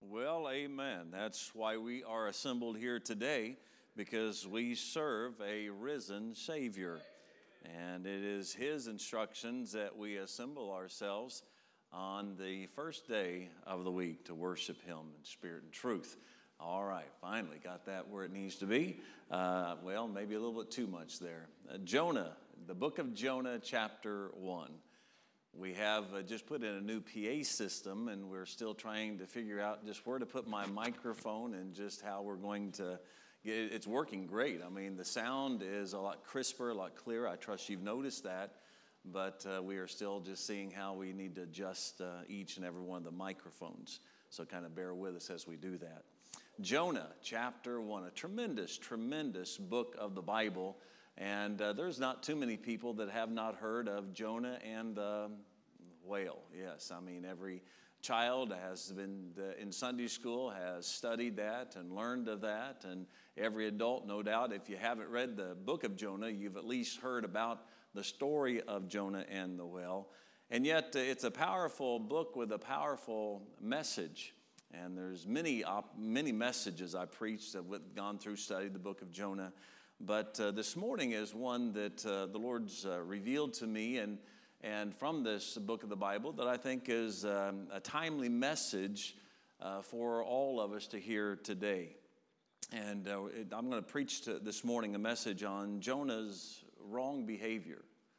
Well, amen. That's why we are assembled here today, because we serve a risen Savior. And it is His instructions that we assemble ourselves on the first day of the week to worship Him in spirit and truth. All right, finally got that where it needs to be. Well, maybe a little bit too much there. Jonah, the book of Jonah, chapter 1. We have just put in a new PA system, and we're still trying to figure out just where to put my microphone and just how we're going to get it. It's working great. I mean, the sound is a lot crisper, a lot clearer. I trust you've noticed that, but we are still just seeing how we need to adjust each and every one of the microphones. So kind of bear with us as we do that. Jonah, chapter 1, a tremendous, tremendous book of the Bible. And there's not too many people that have not heard of Jonah and the whale. Yes, I mean, every child has been in Sunday school, has studied that and learned of that. And every adult, no doubt, if you haven't read the book of Jonah, you've at least heard about the story of Jonah and the whale. And yet, it's a powerful book with a powerful message. And there's many messages I preached that have gone through, studied the book of Jonah. But this morning is one that the Lord's revealed to me and from this book of the Bible that I think is a timely message for all of us to hear today. And I'm going to preach this morning a message on Jonah's wrong behavior.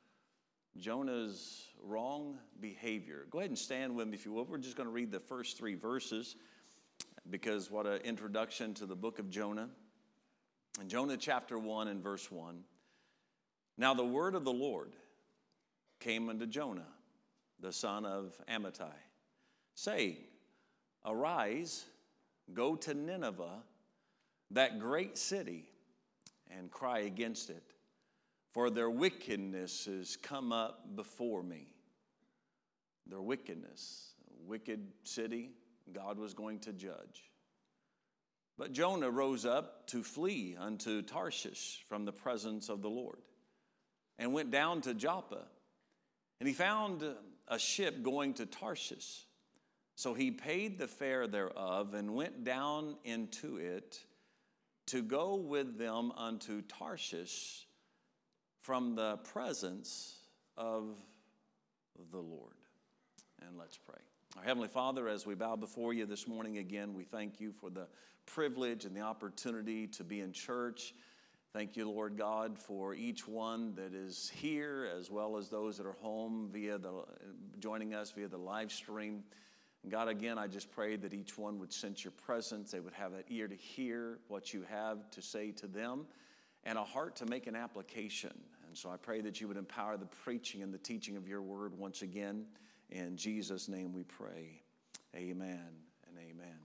Jonah's wrong behavior. Go ahead and stand with me if you will. We're just going to read the first 3 verses because what an introduction to the book of Jonah. In Jonah chapter 1 and verse 1, now the word of the Lord came unto Jonah, the son of Amittai, saying, arise, go to Nineveh, that great city, and cry against it, for their wickedness is come up before me. Their wickedness, wicked city, God was going to judge. But Jonah rose up to flee unto Tarshish from the presence of the Lord, and went down to Joppa. And he found a ship going to Tarshish. So he paid the fare thereof, and went down into it to go with them unto Tarshish from the presence of the Lord. And let's pray. Our Heavenly Father, as we bow before you this morning again, we thank you for the privilege and the opportunity to be in church. Thank you, Lord God, for each one that is here, as well as those that are home joining us via the live stream. And God, again, I just pray that each one would sense your presence. They would have an ear to hear what you have to say to them, and a heart to make an application. And so I pray that you would empower the preaching and the teaching of your word once again. In Jesus' name we pray. Amen and amen.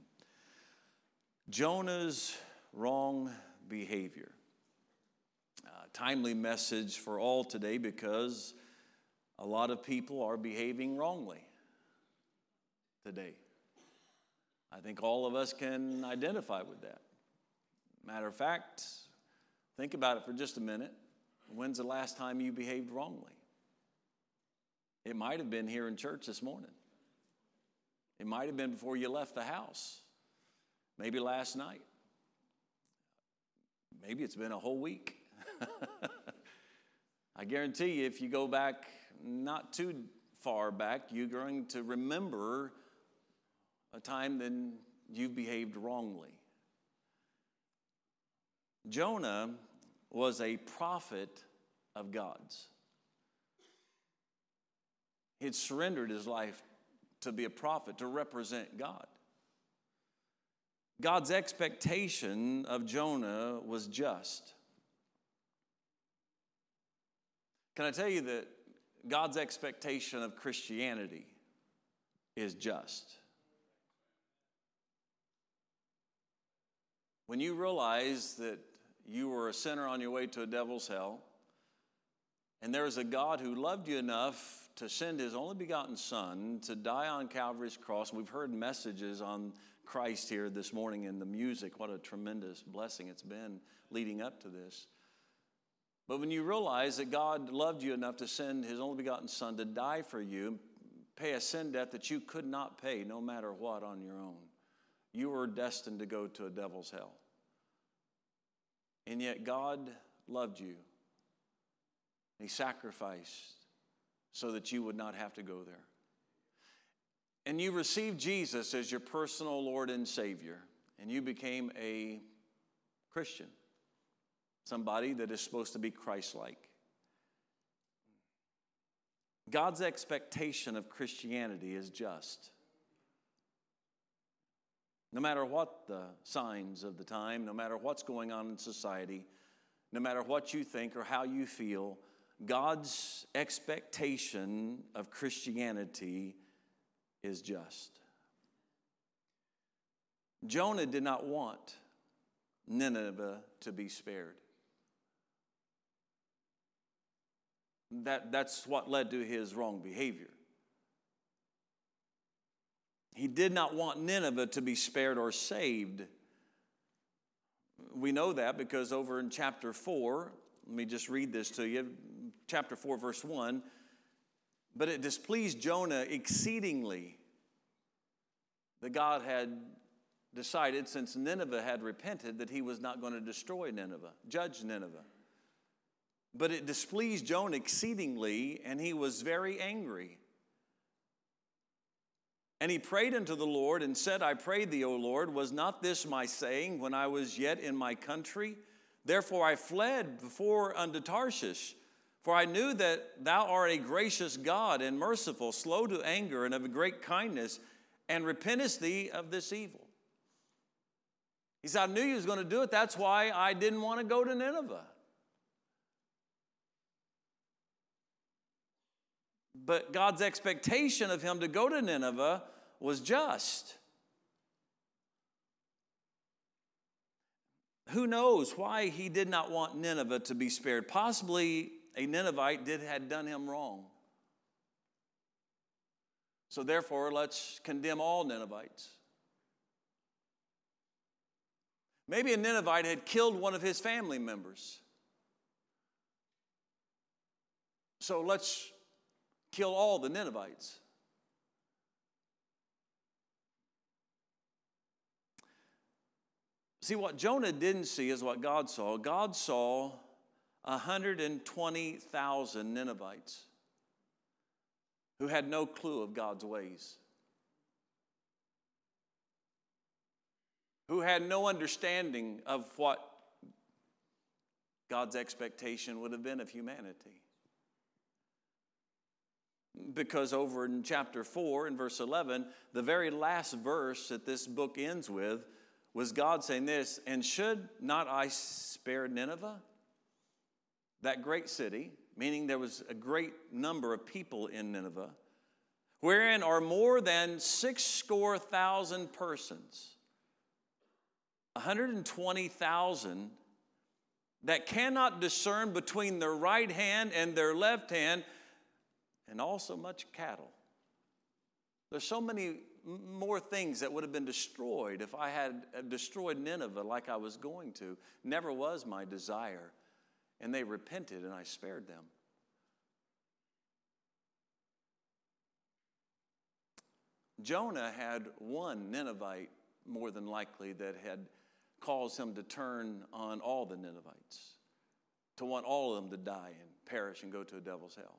Jonah's wrong behavior. Timely message for all today because a lot of people are behaving wrongly today. I think all of us can identify with that. Matter of fact, think about it for just a minute. When's the last time you behaved wrongly? It might have been here in church this morning. It might have been before you left the house. Maybe last night. Maybe it's been a whole week. I guarantee you, if you go back not too far back, you're going to remember a time then you behaved wrongly. Jonah was a prophet of God's. He had surrendered his life to be a prophet, to represent God. God's expectation of Jonah was just. Can I tell you that God's expectation of Christianity is just? When you realize that you were a sinner on your way to a devil's hell, and there is a God who loved you enough to send his only begotten Son to die on Calvary's cross. We've heard messages on Christ here this morning in the music. What a tremendous blessing it's been leading up to this. But when you realize that God loved you enough to send his only begotten Son to die for you, pay a sin debt that you could not pay no matter what on your own, you were destined to go to a devil's hell. And yet God loved you. He sacrificed so that you would not have to go there. And you received Jesus as your personal Lord and Savior. And you became a Christian. Somebody that is supposed to be Christ-like. God's expectation of Christianity is just. No matter what the signs of the time, no matter what's going on in society, no matter what you think or how you feel, God's expectation of Christianity is just. Jonah did not want Nineveh to be spared. That's what led to his wrong behavior. He did not want Nineveh to be spared or saved. We know that because over in chapter 4, let me just read this to you. Chapter 4, verse 1. But it displeased Jonah exceedingly that God had decided, since Nineveh had repented, that he was not going to destroy Nineveh, judge Nineveh. But it displeased Jonah exceedingly, and he was very angry. And he prayed unto the Lord and said, I pray thee, O Lord, was not this my saying when I was yet in my country? Therefore I fled before unto Tarshish, for I knew that thou art a gracious God and merciful, slow to anger, and of a great kindness, and repentest thee of this evil. He said, I knew you was going to do it. That's why I didn't want to go to Nineveh. But God's expectation of him to go to Nineveh was just. Who knows why he did not want Nineveh to be spared? Possibly a Ninevite had done him wrong. So therefore, let's condemn all Ninevites. Maybe a Ninevite had killed one of his family members. So let's kill all the Ninevites. See, what Jonah didn't see is what God saw. God saw 120,000 Ninevites who had no clue of God's ways, who had no understanding of what God's expectation would have been of humanity. Because over in chapter 4, in verse 11, the very last verse that this book ends with was God saying this, and should not I spare Nineveh, that great city, meaning there was a great number of people in Nineveh, wherein are more than 60,000 persons, 120,000 that cannot discern between their right hand and their left hand, and also much cattle. There's so many more things that would have been destroyed if I had destroyed Nineveh like I was going to. Never was my desire. And they repented, and I spared them. Jonah had one Ninevite, more than likely, that had caused him to turn on all the Ninevites, to want all of them to die and perish and go to a devil's hell.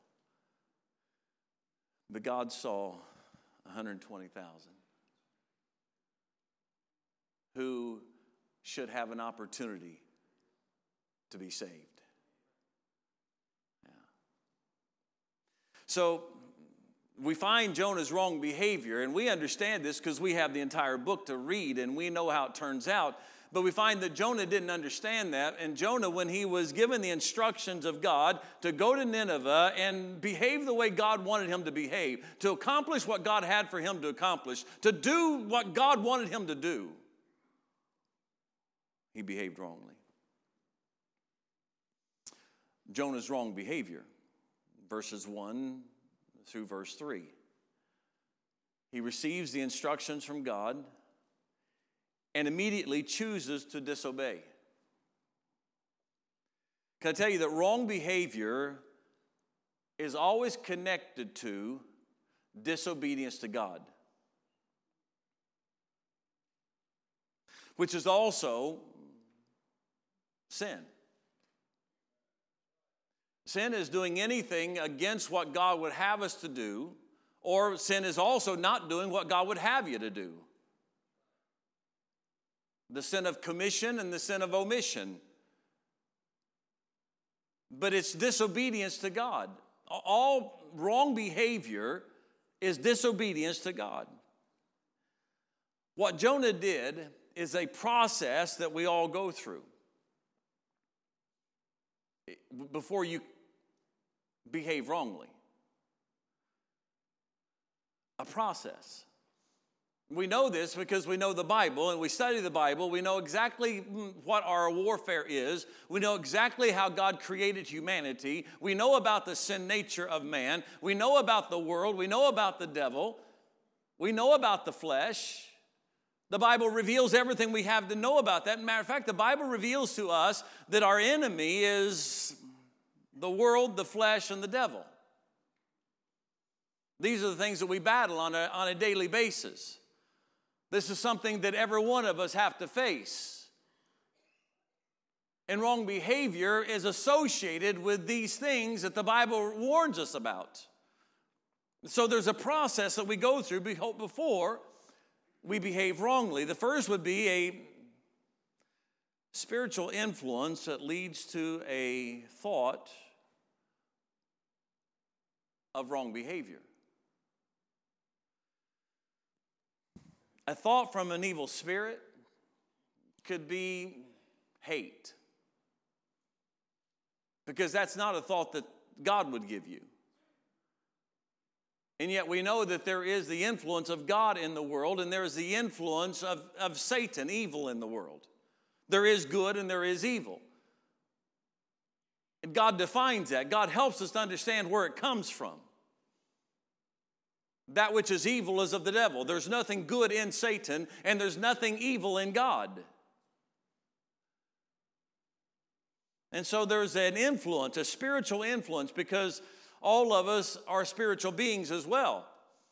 But God saw 120,000 who should have an opportunity to be saved. Yeah. So we find Jonah's wrong behavior, and we understand this because we have the entire book to read, and we know how it turns out. But we find that Jonah didn't understand that. And Jonah, when he was given the instructions of God to go to Nineveh and behave the way God wanted him to behave, to accomplish what God had for him to accomplish, to do what God wanted him to do, he behaved wrongly. Jonah's wrong behavior, verses 1 through verse 3. He receives the instructions from God and immediately chooses to disobey. Can I tell you that wrong behavior is always connected to disobedience to God? which is also sin. Sin is doing anything against what God would have us to do, or sin is also not doing what God would have you to do. The sin of commission and the sin of omission. But it's disobedience to God. All wrong behavior is disobedience to God. What Jonah did is a process that we all go through before you behave wrongly. A process. We know this because we know the Bible and we study the Bible. We know exactly what our warfare is. We know exactly how God created humanity. We know about the sin nature of man. We know about the world. We know about the devil. We know about the flesh. The Bible reveals everything we have to know about that. Matter of fact, the Bible reveals to us that our enemy is the world, the flesh, and the devil. These are the things that we battle on a daily basis. This is something that every one of us have to face. And wrong behavior is associated with these things that the Bible warns us about. So there's a process that we go through before we behave wrongly. The first would be a spiritual influence that leads to a thought of wrong behavior. A thought from an evil spirit could be hate, because that's not a thought that God would give you. And yet we know that there is the influence of God in the world, and there is the influence of Satan, evil in the world. There is good and there is evil. And God defines that. God helps us to understand where it comes from. That which is evil is of the devil. There's nothing good in Satan, and there's nothing evil in God. And so there's an influence, a spiritual influence, because all of us are spiritual beings as well.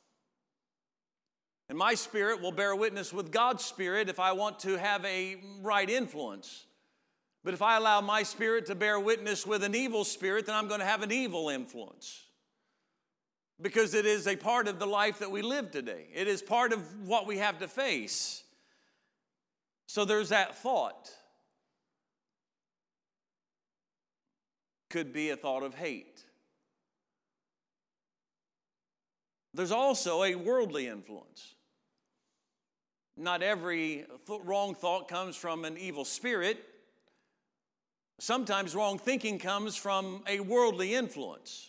And my spirit will bear witness with God's spirit if I want to have a right influence. But if I allow my spirit to bear witness with an evil spirit, then I'm going to have an evil influence. Because it is a part of the life that we live today. It is part of what we have to face. So there's that thought. Could be a thought of hate. There's also a worldly influence. Not every wrong thought comes from an evil spirit. Sometimes wrong thinking comes from a worldly influence.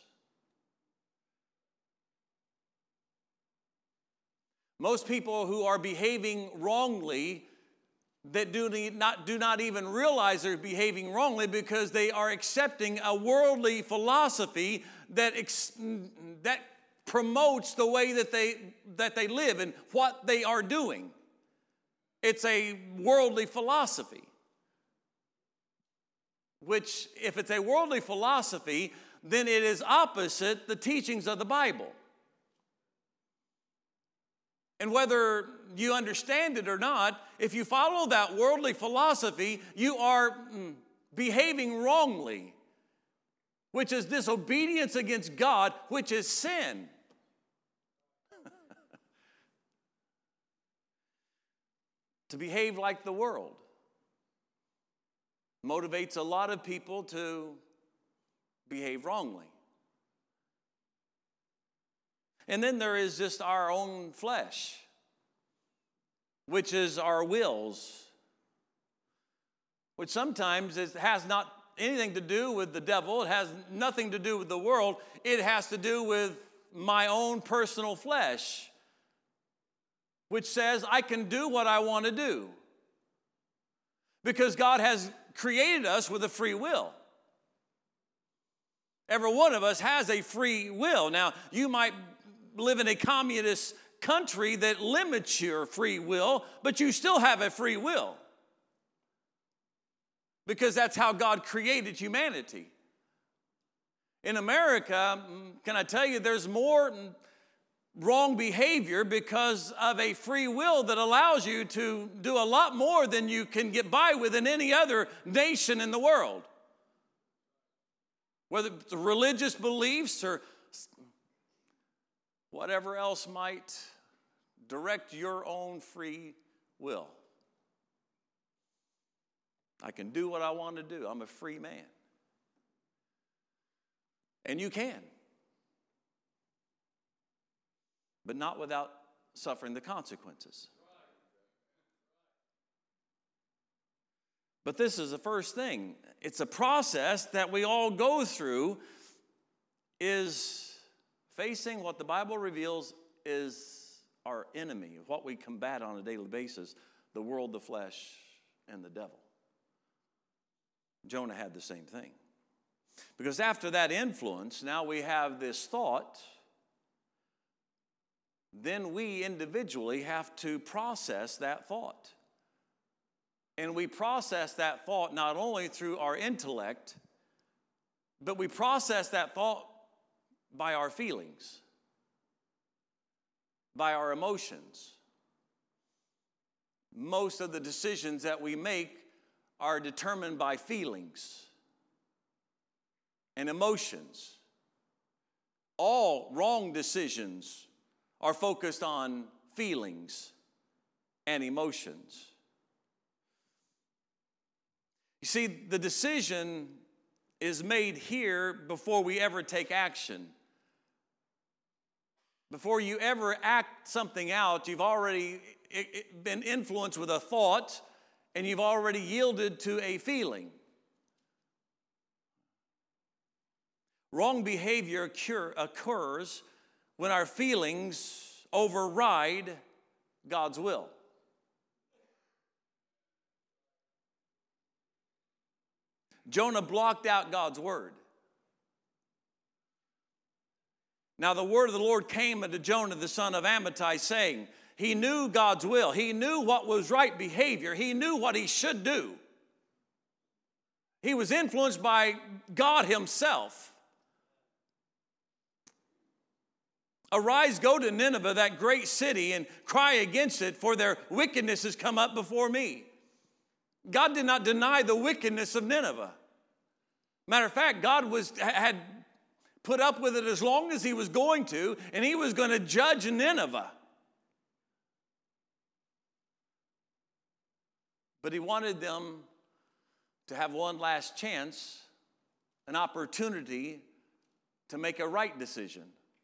Most people who are behaving wrongly that do not even realize they're behaving wrongly because they are accepting a worldly philosophy that promotes the way that they live and what they are doing. It's a worldly philosophy, which if it's a worldly philosophy, then it is opposite the teachings of the Bible. And whether you understand it or not, if you follow that worldly philosophy, you are behaving wrongly, which is disobedience against God, which is sin. To behave like the world motivates a lot of people to behave wrongly. And then there is just our own flesh, which is our wills, which sometimes has not anything to do with the devil. It has nothing to do with the world. It has to do with my own personal flesh, which says I can do what I want to do. Because God has created us with a free will. Every one of us has a free will. Now, you might live in a communist country that limits your free will, but you still have a free will. Because that's how God created humanity. In America, can I tell you, there's more wrong behavior because of a free will that allows you to do a lot more than you can get by with in any other nation in the world. Whether it's religious beliefs or whatever else might direct your own free will. I can do what I want to do. I'm a free man. And you can. But not without suffering the consequences. But this is the first thing. It's a process that we all go through, is facing what the Bible reveals is our enemy, what we combat on a daily basis, the world, the flesh, and the devil. Jonah had the same thing. Because after that influence, now we have this thought. Then we individually have to process that thought. And we process that thought not only through our intellect, but we process that thought by our feelings, by our emotions. Most of the decisions that we make are determined by feelings and emotions. All wrong decisions are focused on feelings and emotions. You see, the decision is made here before we ever take action. Before you ever act something out, you've already been influenced with a thought, and you've already yielded to a feeling. Wrong behavior occurs when our feelings override God's will. Jonah blocked out God's word. Now the word of the Lord came unto Jonah the son of Amittai, saying, he knew God's will. He knew what was right behavior. He knew what he should do. He was influenced by God himself. Arise, go to Nineveh, that great city, and cry against it, for their wickedness has come up before me. God did not deny the wickedness of Nineveh. Matter of fact, God had put up with it as long as he was going to, and he was going to judge Nineveh. But he wanted them to have one last chance, an opportunity to make a right decision.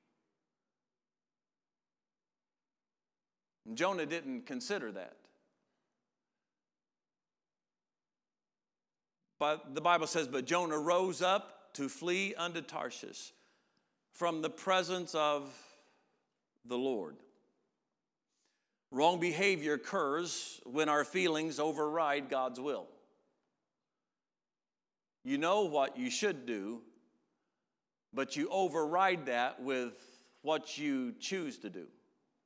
And Jonah didn't consider that. But the Bible says, but Jonah rose up to flee unto Tarshish from the presence of the Lord. Wrong behavior occurs when our feelings override God's will. You know what you should do, but you override that with what you choose to do.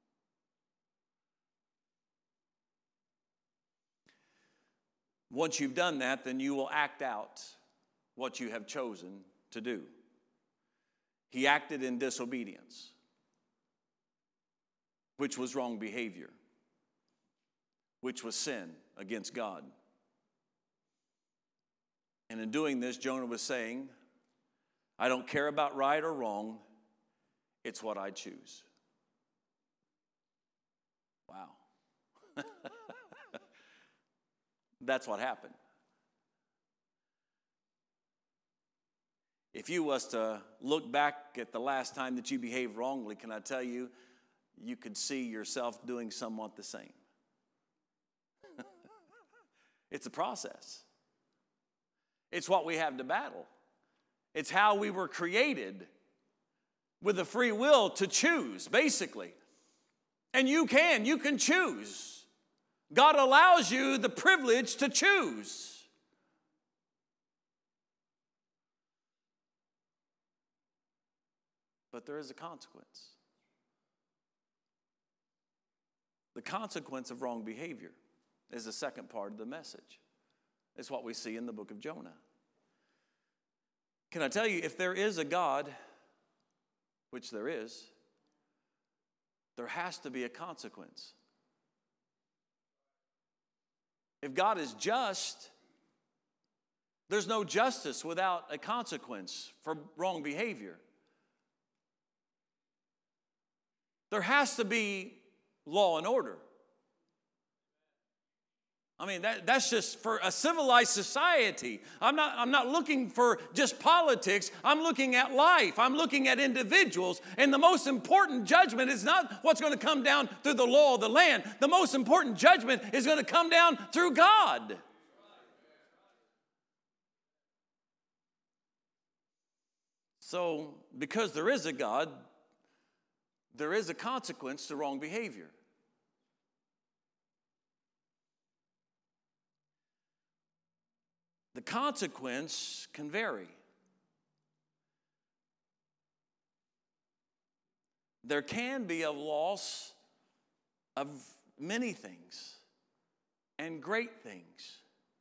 Once you've done that, then you will act out what you have chosen to do. He acted in disobedience, which was wrong behavior, which was sin against God. And in doing this, Jonah was saying, I don't care about right or wrong, it's what I choose. Wow. That's what happened. If you was to look back at the last time that you behaved wrongly, can I tell you, you could see yourself doing somewhat the same. It's a process. It's what we have to battle. It's how we were created with a free will to choose, basically. And you can choose. God allows you the privilege to choose. But there is a consequence. The consequence of wrong behavior is the second part of the message. It's what we see in the book of Jonah. Can I tell you, if there is a God, which there is, there has to be a consequence. If God is just, there's no justice without a consequence for wrong behavior. There has to be law and order. I mean, that's just for a civilized society. I'm not looking for just politics. I'm looking at life. I'm looking at individuals. And the most important judgment is not what's going to come down through the law of the land. The most important judgment is going to come down through God. So, because there is a God, there is a consequence to wrong behavior. The consequence can vary. There can be a loss of many things and great things.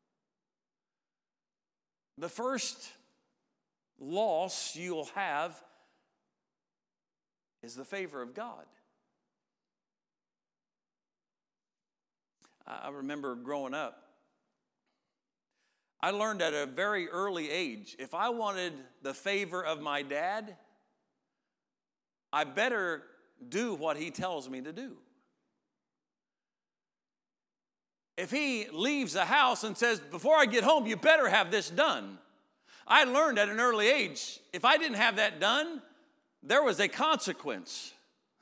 The first loss you'll have is the favor of God. I remember growing up, I learned at a very early age, if I wanted the favor of my dad, I better do what he tells me to do. If he leaves the house and says, before I get home, you better have this done. I learned at an early age, if I didn't have that done, there was a consequence.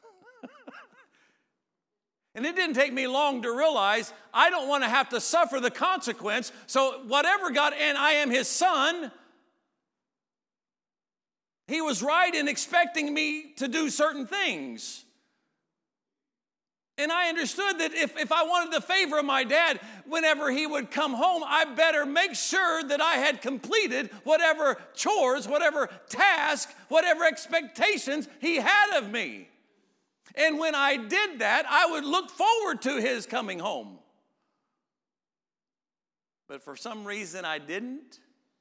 And it didn't take me long to realize I don't want to have to suffer the consequence. So whatever God, and I am his son, he was right in expecting me to do certain things. And I understood that if I wanted the favor of my dad, whenever he would come home, I better make sure that I had completed whatever chores, whatever task, whatever expectations he had of me. And when I did that, I would look forward to his coming home. But for some reason I didn't.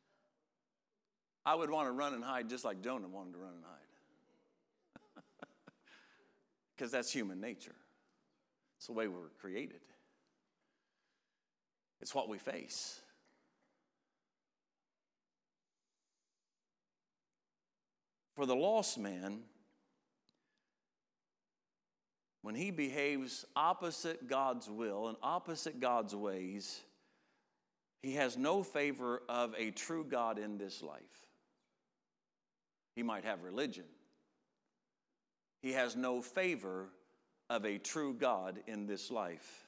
I would want to run and hide just like Jonah wanted to run and hide. Because that's human nature. It's the way we were created. It's what we face. For the lost man, when he behaves opposite God's will and opposite God's ways, he has no favor of a true God in this life. He might have religion. He has no favor of a true God in this life.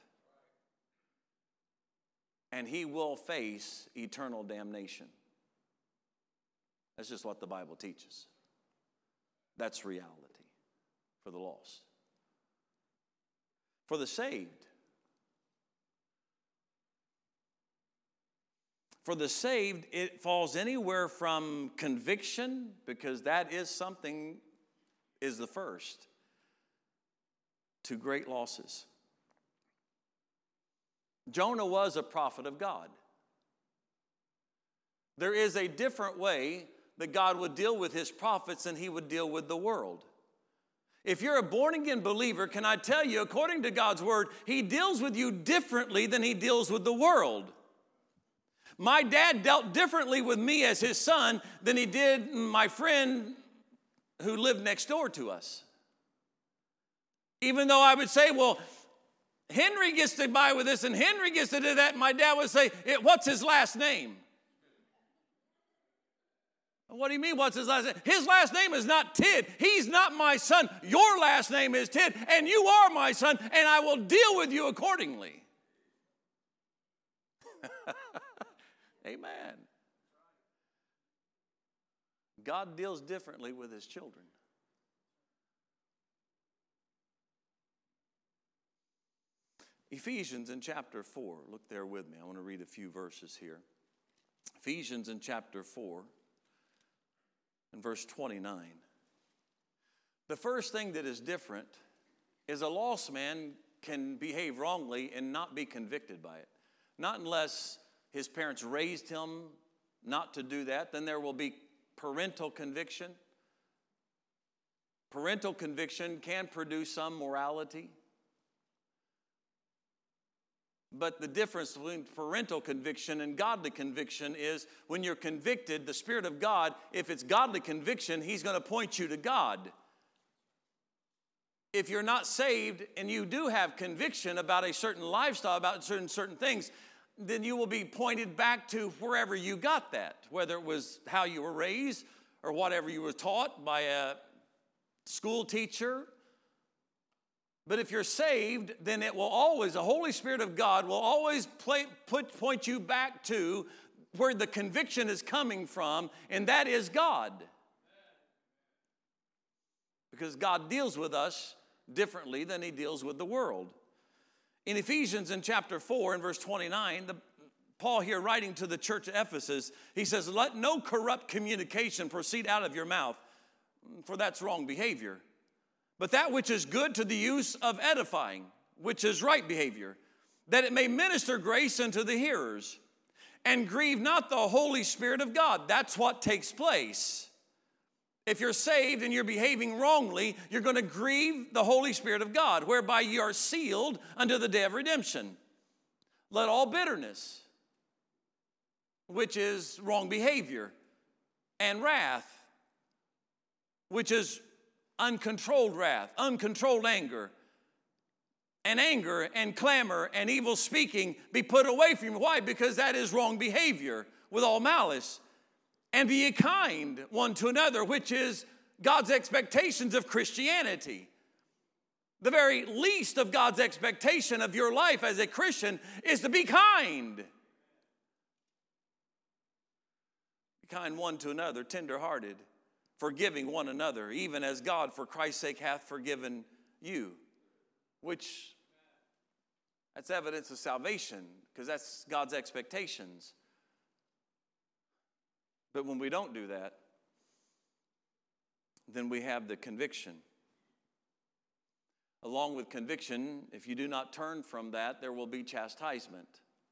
And he will face eternal damnation. That's just what the Bible teaches. That's reality for the lost. For the saved, it falls anywhere from conviction, because that is something, is the first, to great losses. Jonah was a prophet of God. There is a different way that God would deal with his prophets than he would deal with the world. If you're a born-again believer, can I tell you, according to God's word, he deals with you differently than he deals with the world. My dad dealt differently with me as his son than he did my friend who lived next door to us. Even though I would say, well, Henry gets to buy with this and Henry gets to do that, my dad would say, what's his last name? What do you mean, what's his last name? His last name is not Tid. He's not my son. Your last name is Tid, and you are my son, and I will deal with you accordingly. Amen. God deals differently with his children. Ephesians in chapter 4. Look there with me. I want to read a few verses here. Ephesians in chapter 4. In verse 29, the first thing that is different is a lost man can behave wrongly and not be convicted by it. Not unless his parents raised him not to do that. Then there will be parental conviction. Parental conviction can produce some morality. But the difference between parental conviction and godly conviction is when you're convicted, the Spirit of God, if it's godly conviction, He's going to point you to God. If you're not saved and you do have conviction about a certain lifestyle, about certain things, then you will be pointed back to wherever you got that, whether it was how you were raised or whatever you were taught by a school teacher. But if you're saved, then it will always, the Holy Spirit of God will always point you back to where the conviction is coming from, and that is God. Because God deals with us differently than He deals with the world. In Ephesians in chapter 4 and verse 29, Paul here writing to the church of Ephesus, he says, "Let no corrupt communication proceed out of your mouth, for that's wrong behavior. But that which is good to the use of edifying, which is right behavior, that it may minister grace unto the hearers, and grieve not the Holy Spirit of God." That's what takes place. If you're saved and you're behaving wrongly, you're going to grieve the Holy Spirit of God, whereby you are sealed unto the day of redemption. Let all bitterness, which is wrong behavior, and wrath, which is uncontrolled wrath, uncontrolled anger and clamor and evil speaking be put away from you. Why? Because that is wrong behavior with all malice. And be ye kind one to another, which is God's expectations of Christianity. The very least of God's expectation of your life as a Christian is to be kind. Be kind one to another, tenderhearted, forgiving one another, even as God for Christ's sake hath forgiven you. Which, that's evidence of salvation, because that's God's expectations. But when we don't do that, then we have the conviction. Along with conviction, if you do not turn from that, there will be chastisement.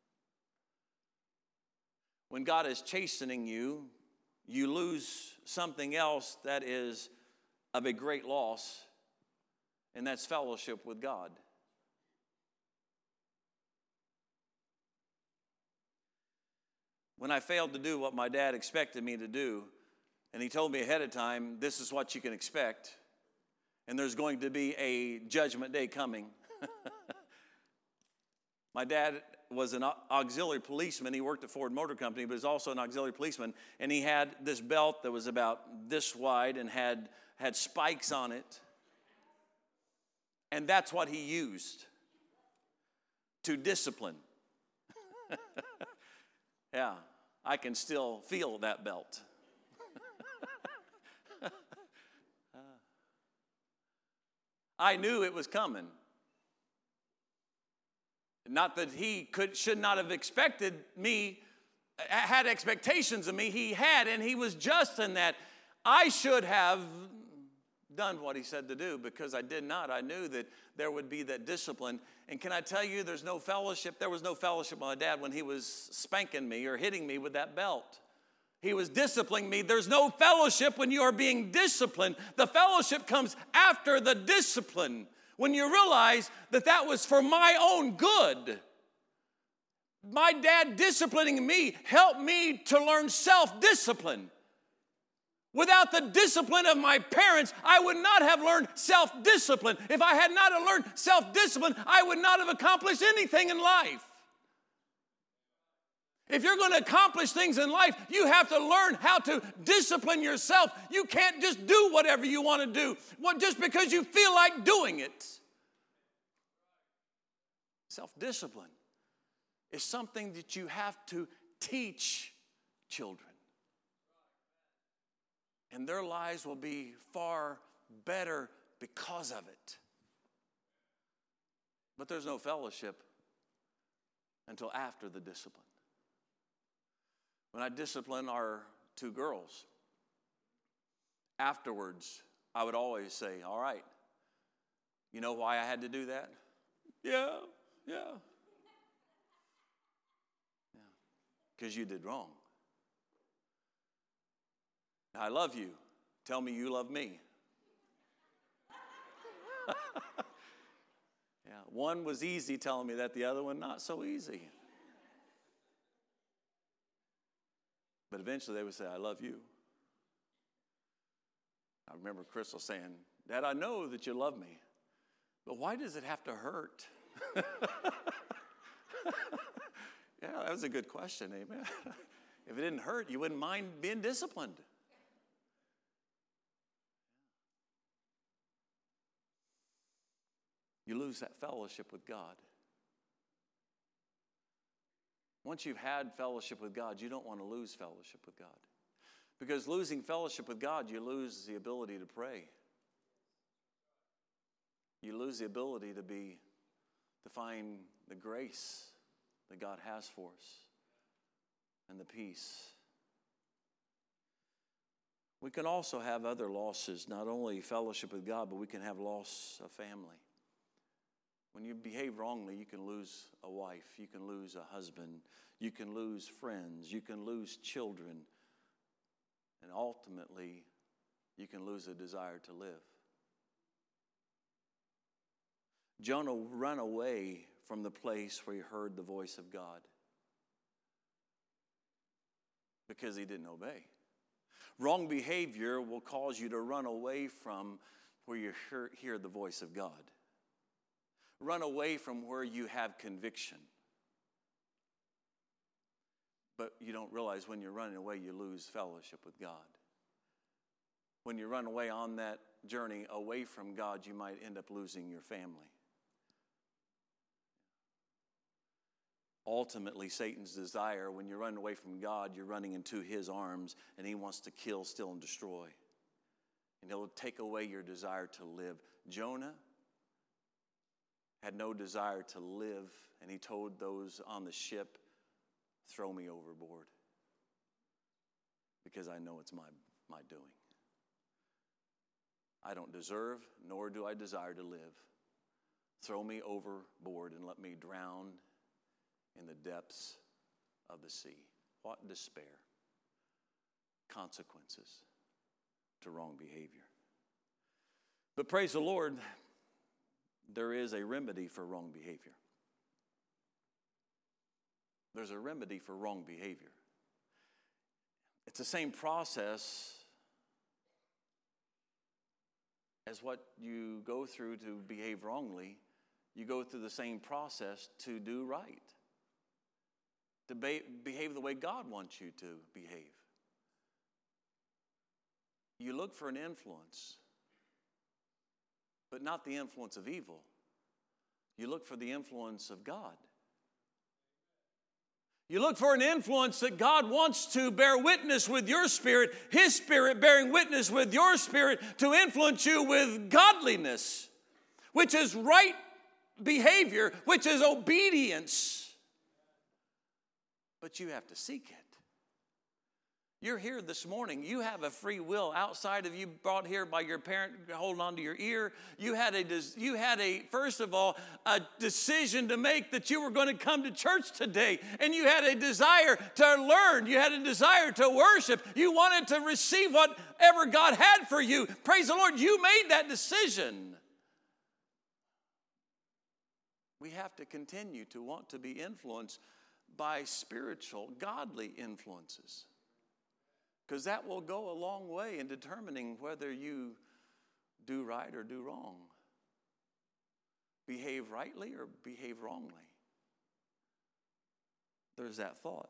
When God is chastening you, you lose something else that is of a great loss, and that's fellowship with God. When I failed to do what my dad expected me to do, and he told me ahead of time, this is what you can expect, and there's going to be a judgment day coming. My dad was an auxiliary policeman. He worked at Ford Motor Company, but he was also an auxiliary policeman. And he had this belt that was about this wide and had spikes on it. And that's what he used to discipline. Yeah, I can still feel that belt. I knew it was coming. Not that he should not have expected me, had expectations of me. He had, and he was just in that. I should have done what he said to do, because I did not. I knew that there would be that discipline. And can I tell you, there's no fellowship. There was no fellowship with my dad when he was spanking me or hitting me with that belt. He was disciplining me. There's no fellowship when you are being disciplined. The fellowship comes after the discipline, when you realize that that was for my own good. My dad disciplining me helped me to learn self-discipline. Without the discipline of my parents, I would not have learned self-discipline. If I had not learned self-discipline, I would not have accomplished anything in life. If you're going to accomplish things in life, you have to learn how to discipline yourself. You can't just do whatever you want to do just because you feel like doing it. Self-discipline is something that you have to teach children. And their lives will be far better because of it. But there's no fellowship until after the discipline. When I disciplined our two girls, afterwards, I would always say, all right, you know why I had to do that? Yeah. Because you did wrong. I love you. Tell me you love me. One was easy telling me that, the other one not so easy. But eventually they would say, I love you. I remember Crystal saying, Dad, I know that you love me, but why does it have to hurt? Yeah, that was a good question, amen. If it didn't hurt, you wouldn't mind being disciplined. You lose that fellowship with God. Once you've had fellowship with God, you don't want to lose fellowship with God. Because losing fellowship with God, you lose the ability to pray. You lose the ability to find the grace that God has for us and the peace. We can also have other losses, not only fellowship with God, but we can have loss of family. When you behave wrongly, you can lose a wife, you can lose a husband, you can lose friends, you can lose children, and ultimately, you can lose a desire to live. Jonah ran away from the place where he heard the voice of God because he didn't obey. Wrong behavior will cause you to run away from where you hear the voice of God. Run away from where you have conviction. But you don't realize when you're running away, you lose fellowship with God. When you run away on that journey away from God, you might end up losing your family. Ultimately, Satan's desire, when you're running away from God, you're running into his arms, and he wants to kill, steal, and destroy. And he'll take away your desire to live. Jonah had no desire to live, and he told those on the ship, throw me overboard, because I know it's my doing. I don't deserve, nor do I desire to live. Throw me overboard and let me drown in the depths of the sea. What despair. Consequences to wrong behavior. But praise the Lord, there is a remedy for wrong behavior. There's a remedy for wrong behavior. It's the same process as what you go through to behave wrongly. You go through the same process to do right. To behave the way God wants you to behave. You look for an influence, but not the influence of evil. You look for the influence of God. You look for an influence that God wants to bear witness with your spirit, His Spirit bearing witness with your spirit to influence you with godliness, which is right behavior, which is obedience. But you have to seek it. You're here this morning. You have a free will outside of you, brought here by your parent holding on to your ear. You had a first of all, a decision to make that you were going to come to church today. And you had a desire to learn. You had a desire to worship. You wanted to receive whatever God had for you. Praise the Lord, you made that decision. We have to continue to want to be influenced by spiritual, godly influences. Because that will go a long way in determining whether you do right or do wrong. Behave rightly or behave wrongly. There's that thought.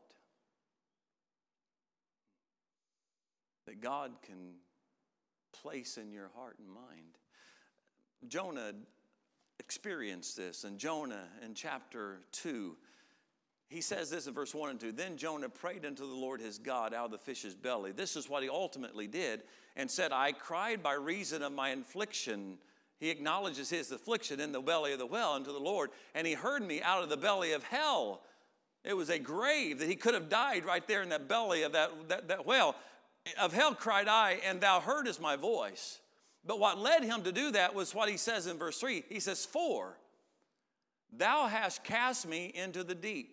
That God can place in your heart and mind. Jonah experienced this. And Jonah in chapter 2, he says this in verse 1 and 2. Then Jonah prayed unto the Lord his God out of the fish's belly. This is what he ultimately did, and said, I cried by reason of my affliction. He acknowledges his affliction in the belly of the whale unto the Lord, and he heard me out of the belly of hell. It was a grave that he could have died right there in that belly of that whale. Of hell cried I, and thou heardest my voice. But what led him to do that was what he says in verse 3. He says, For thou hast cast me into the deep.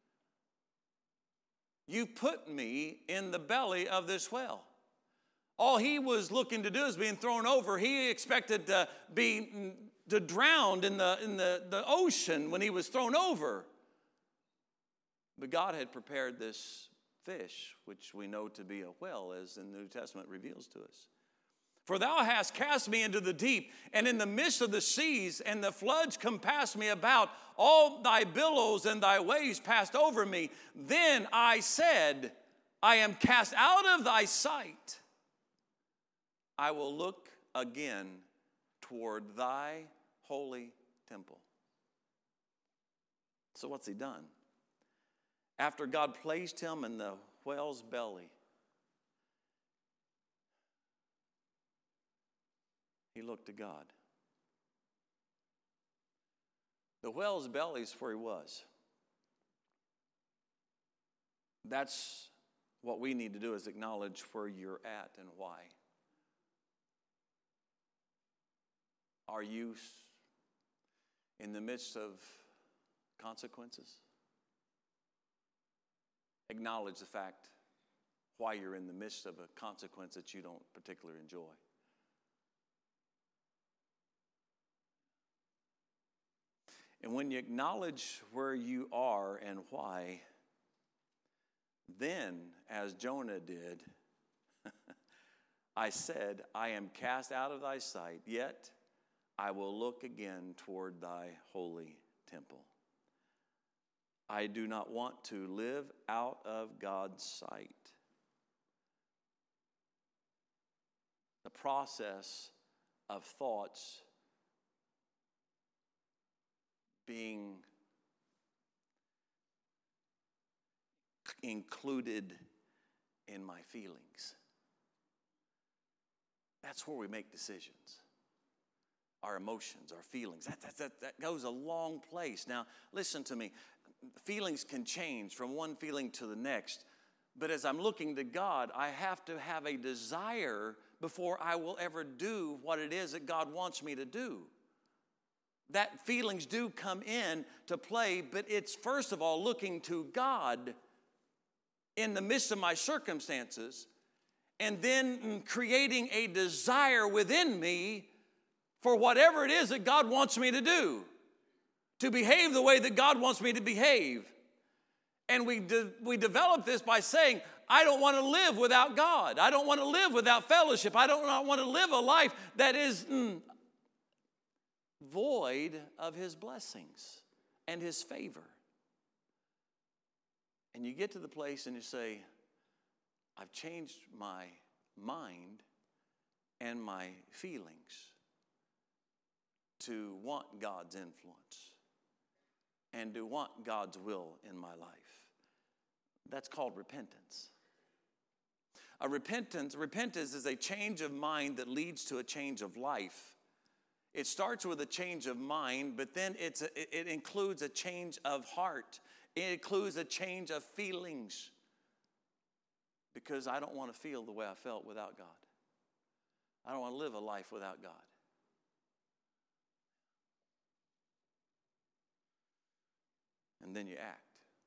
You put me in the belly of this whale. All he was looking to do is being thrown over. He expected to be to drown in the ocean when he was thrown over. But God had prepared this fish, which we know to be a whale, as the New Testament reveals to us. For thou hast cast me into the deep, and in the midst of the seas, and the floods compassed me about. All thy billows and thy waves passed over me. Then I said, I am cast out of thy sight. I will look again toward thy holy temple. So what's he done? After God placed him in the whale's belly, he looked to God. The whale's belly is where he was. That's what we need to do, is acknowledge where you're at and why. Are you in the midst of consequences? Acknowledge the fact why you're in the midst of a consequence that you don't particularly enjoy. And when you acknowledge where you are and why, then, as Jonah did, I said, I am cast out of thy sight, yet I will look again toward thy holy temple. I do not want to live out of God's sight. The process of thoughts being included in my feelings. That's where we make decisions. Our emotions, our feelings. That goes a long place. Now, listen to me. Feelings can change from one feeling to the next. But as I'm looking to God, I have to have a desire before I will ever do what it is that God wants me to do. That feelings do come in to play, but it's first of all looking to God in the midst of my circumstances, and then creating a desire within me for whatever it is that God wants me to do, to behave the way that God wants me to behave. And we develop this by saying, I don't want to live without God. I don't want to live without fellowship. I don't want to live a life that is void of His blessings and His favor. And you get to the place and you say, I've changed my mind and my feelings to want God's influence and to want God's will in my life. That's called repentance. Repentance is a change of mind that leads to a change of life. It starts with a change of mind, but then it includes a change of heart. It includes a change of feelings. Because I don't want to feel the way I felt without God. I don't want to live a life without God. And then you act.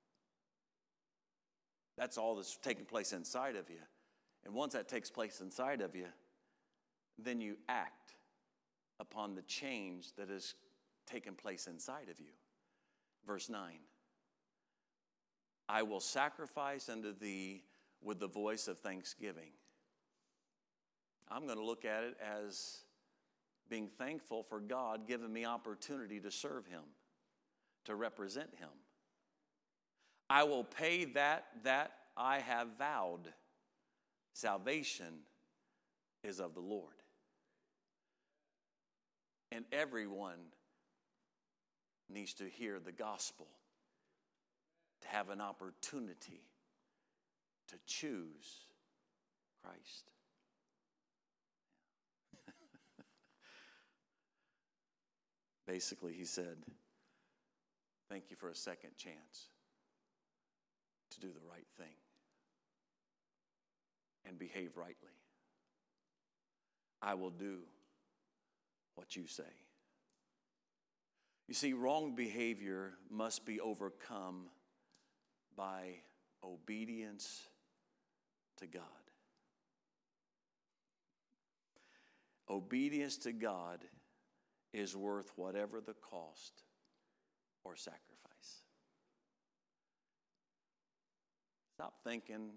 That's all that's taking place inside of you. And once that takes place inside of you, then you act upon the change that has taken place inside of you. Verse 9. I will sacrifice unto thee with the voice of thanksgiving. I'm going to look at it as being thankful for God giving me opportunity to serve Him, to represent Him. I will pay that I have vowed. Salvation is of the Lord. And everyone needs to hear the gospel, to have an opportunity to choose Christ. Basically, he said, thank you for a second chance to do the right thing and behave rightly. I will do what you say. You see, wrong behavior must be overcome by obedience to God. Obedience to God is worth whatever the cost or sacrifice. Stop thinking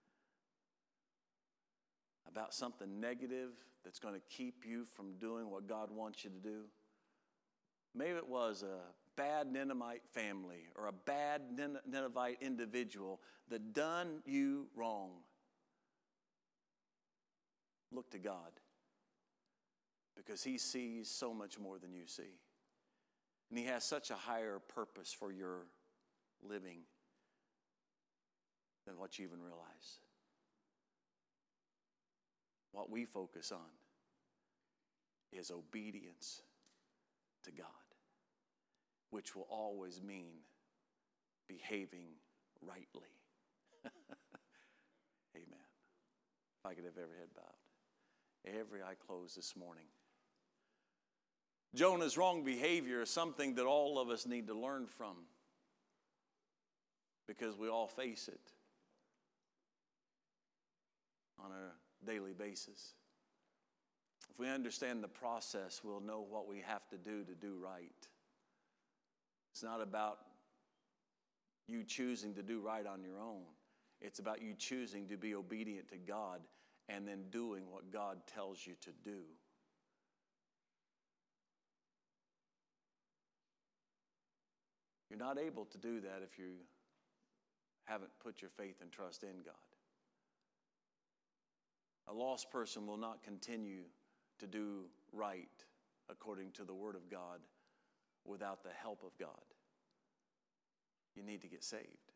about something negative that's going to keep you from doing what God wants you to do. Maybe it was a bad Ninevite family or a bad Ninevite individual that done you wrong. Look to God, because He sees so much more than you see. And He has such a higher purpose for your living than what you even realize. What we focus on is obedience to God, which will always mean behaving rightly. Amen. If I could have every head bowed, every eye closed this morning. Jonah's wrong behavior is something that all of us need to learn from, because we all face it on a daily basis. If we understand the process, we'll know what we have to do right. It's not about you choosing to do right on your own. It's about you choosing to be obedient to God and then doing what God tells you to do. You're not able to do that if you haven't put your faith and trust in God. A lost person will not continue to do right according to the Word of God without the help of God. You need to get saved.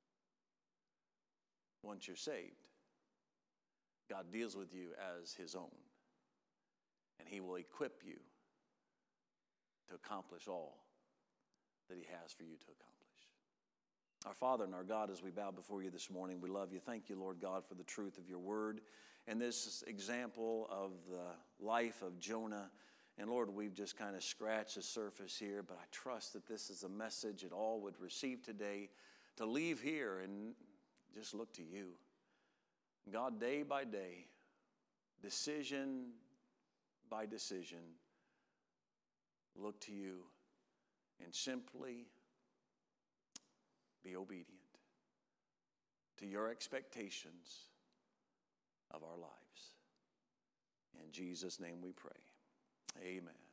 Once you're saved, God deals with you as His own, and He will equip you to accomplish all that He has for you to accomplish. Our Father and our God, as we bow before you this morning, we love you. Thank you, Lord God, for the truth of your word and this example of the life of Jonah. And Lord, we've just kind of scratched the surface here, but I trust that this is a message that all would receive today, to leave here and just look to you. God, day by day, decision by decision, look to you and simply be obedient to your expectations of our lives. In Jesus' name we pray. Amen.